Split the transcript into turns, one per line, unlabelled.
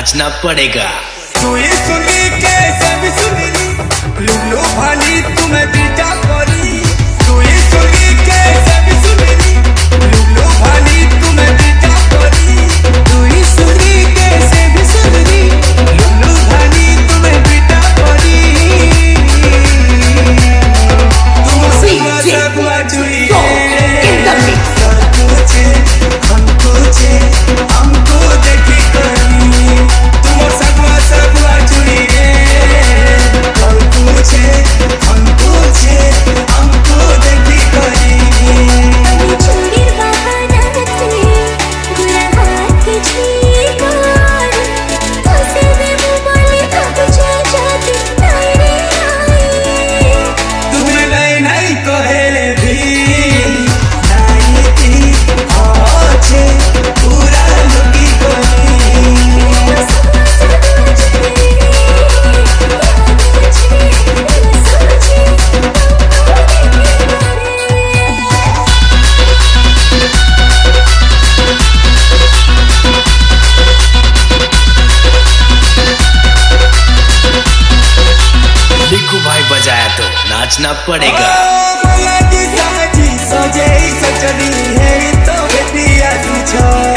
नाचना पड़ेगा।
तू ये सुनी के सब सुनी लुल्लू भाली तुम्हें बीटा करी। तू ये सुनी के सब सुनी लुल्लू भाली तुम्हें बीटा करी। तू ये सुनी के सब सुनी लुल्लू भाली तुम्हें बीटा करी। तुम सब जुड़ी हमको देखी करी। तुम सब जुड़ी हमको देखी करी। तुम्हें नहीं कहे भी नहीं थी अच्छे पूरा लुकी
लिखू भाई बजाया तो नाचना पड़ेगा।
सजे सचनी है तो बेटिया